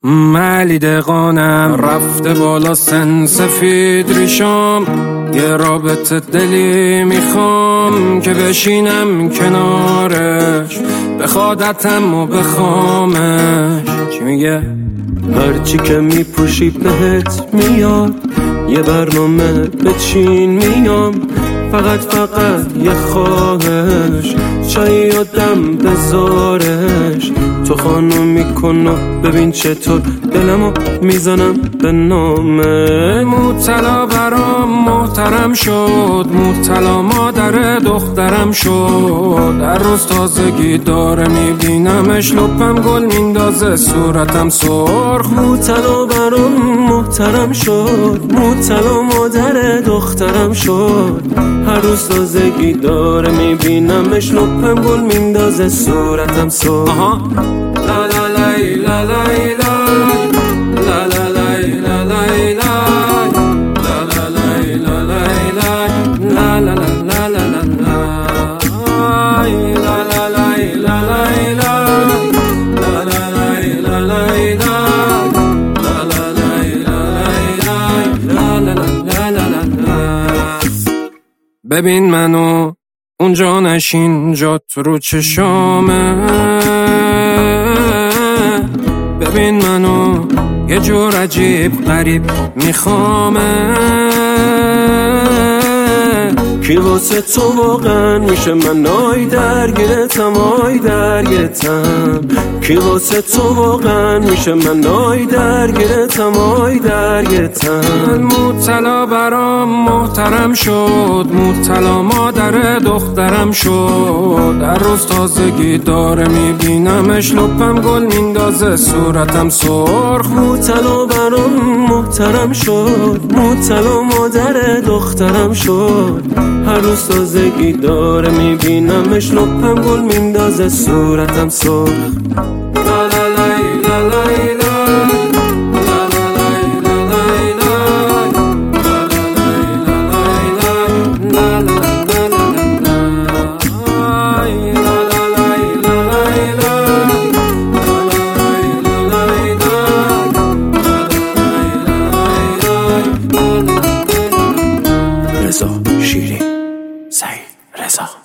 ملی دقانم رفته بالا سن سفید ریشام، یه رابطه دلی میخوام که بشینم کنارش، بخوادتم و بخوامش. چی میگه؟ هرچی که میپوشی بهت میاد، یه برنامه بچین میام، فقط یه خواهش، چایی آدم بذارش. تو خانم میکن و ببین چطور دلمو میزنم به نامه. مبتلا برام محترم شد، مبتلا مادر دخترم شد. هر روز تازگی داره میبینمش، لپم گل میندازه صورتم سرخ. مبتلا برام محترم شد، مبتلا مادر دخترم شد. هر روز تازگی داره میبینمش، لپم گل میندازه صورتم سرخ. لا لا لای لا لای لای لا لا لای لا لای لای لا لا لای لا لای لای لا لا لا لا لا لا لا لای لا لای لای لا لا لای لا لای لای لا لا لای لا لای لای لا لا لا لا. ببین منو اونجا نشین، جات رو چشامه. ببین منو یه جور عجیب غریب میخوامه. کی واسه تو واقعا میشه من آی درگیرتم، آی درگیرتم. کی واسه تو واقعا میشه من آی درگیرتم، آی درگیرتم. مبتلا برام محترم شد، مبتلا مادر دخترم شد. هر روز تازگی داره میبینمش، لپم گل میندازه صورتم سرخ. مبتلا برام محترم شد، مبتلا مادر دخترم شد. هر روز تازگی داره میبینمش، لپم گل میندازه صورتم سرخ. لا لا لای لا لای لای لا لا لای لا لای لای لا لا لای لا لای لا. رضا شیرین، سعید رضا.